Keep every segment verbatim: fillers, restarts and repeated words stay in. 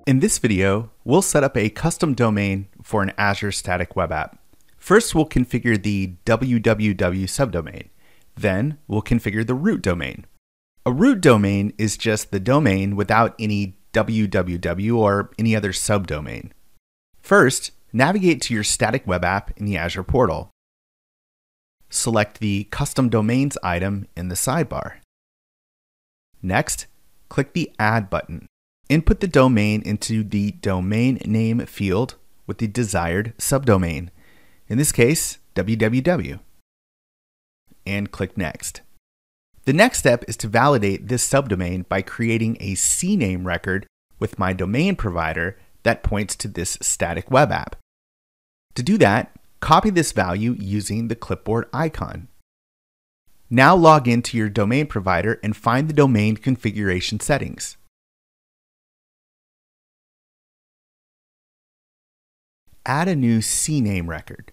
In this video, we'll set up a custom domain for an Azure static web app. First, we'll configure the w w w subdomain. Then, we'll configure the root domain. A root domain is just the domain without any w w w or any other subdomain. First, navigate to your static web app in the Azure portal. Select the Custom Domains item in the sidebar. Next, click the Add button. Input the domain into the domain name field with the desired subdomain, in this case, w w w, and click Next. The next step is to validate this subdomain by creating a C name record with my domain provider that points to this static web app. To do that, copy this value using the clipboard icon. Now log into your domain provider and find the domain configuration settings. Add a new C name record.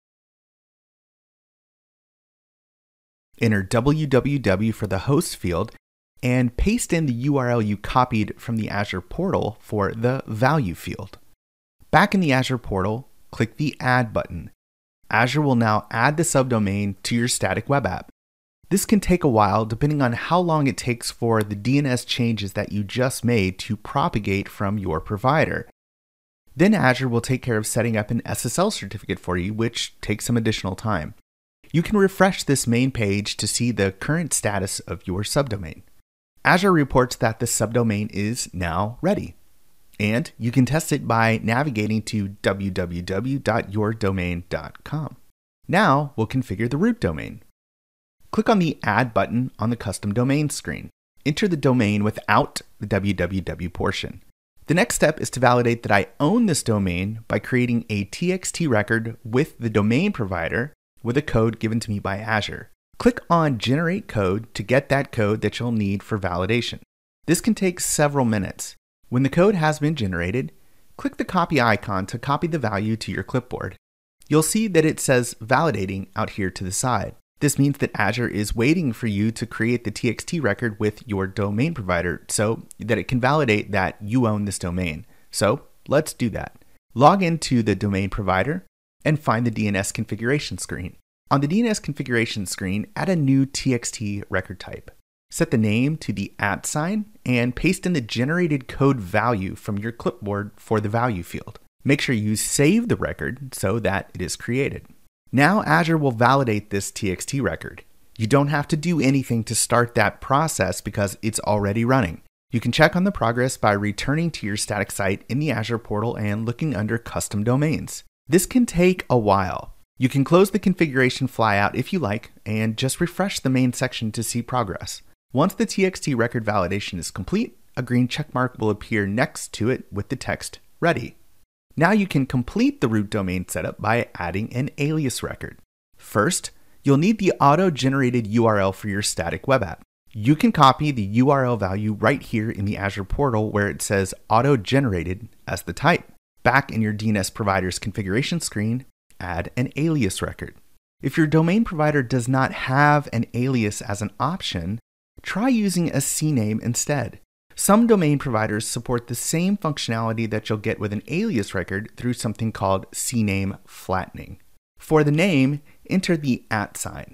Enter w w w for the host field and paste in the U R L you copied from the Azure portal for the value field. Back in the Azure portal, click the Add button. Azure will now add the subdomain to your static web app. This can take a while depending on how long it takes for the D N S changes that you just made to propagate from your provider. Then Azure will take care of setting up an S S L certificate for you, which takes some additional time. You can refresh this main page to see the current status of your subdomain. Azure reports that the subdomain is now ready, and you can test it by navigating to w w w dot your domain dot com. Now we'll configure the root domain. Click on the Add button on the custom domain screen. Enter the domain without the w w w portion. The next step is to validate that I own this domain by creating a T X T record with the domain provider with a code given to me by Azure. Click on Generate Code to get that code that you'll need for validation. This can take several minutes. When the code has been generated, click the copy icon to copy the value to your clipboard. You'll see that it says validating out here to the side. This means that Azure is waiting for you to create the T X T record with your domain provider so that it can validate that you own this domain. So let's do that. Log into the domain provider and find the D N S configuration screen. On the D N S configuration screen, add a new T X T record type. Set the name to the at sign and paste in the generated code value from your clipboard for the value field. Make sure you save the record so that it is created. Now Azure will validate this T X T record. You don't have to do anything to start that process because it's already running. You can check on the progress by returning to your static site in the Azure portal and looking under Custom Domains. This can take a while. You can close the configuration flyout if you like and just refresh the main section to see progress. Once the T X T record validation is complete, a green checkmark will appear next to it with the text Ready. Now you can complete the root domain setup by adding an alias record. First, you'll need the auto-generated U R L for your static web app. You can copy the U R L value right here in the Azure portal where it says auto-generated as the type. Back in your D N S provider's configuration screen, add an alias record. If your domain provider does not have an alias as an option, try using a C name instead. Some domain providers support the same functionality that you'll get with an alias record through something called C name flattening. For the name, enter the at sign.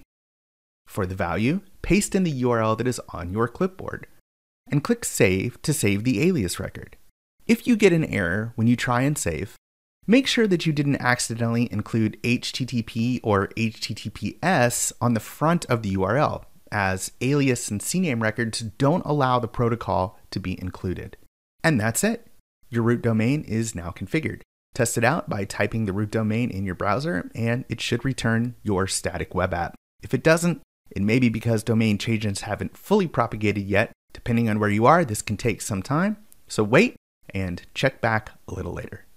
For the value, paste in the U R L that is on your clipboard, and click Save to save the alias record. If you get an error when you try and save, make sure that you didn't accidentally include H T T P or H T T P S on the front of the U R L, as alias and C name records don't allow the protocol to be included. And that's it. Your root domain is now configured. Test it out by typing the root domain in your browser and it should return your static web app. If it doesn't, it may be because domain changes haven't fully propagated yet. Depending on where you are, this can take some time. So wait and check back a little later.